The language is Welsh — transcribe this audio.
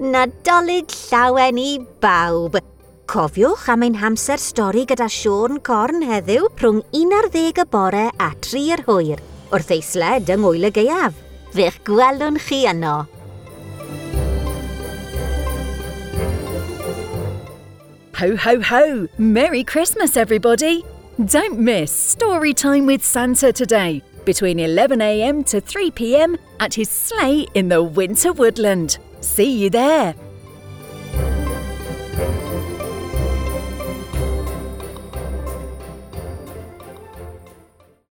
Nadolig llawen I bawb. Cofiwch am ein hamser stori gyda Siôn Corn heddiw rhwng 11 y bore a 3 yr hwyr, wrth eisled yng Ngwyl y Gaeaf. Fe'ch gwelwn chi yno. Ho, ho, ho! Merry Christmas, everybody! Don't miss Story Time with Santa today, between 11 a.m. to 3 p.m. at his sleigh in the Winter Woodland. See you there!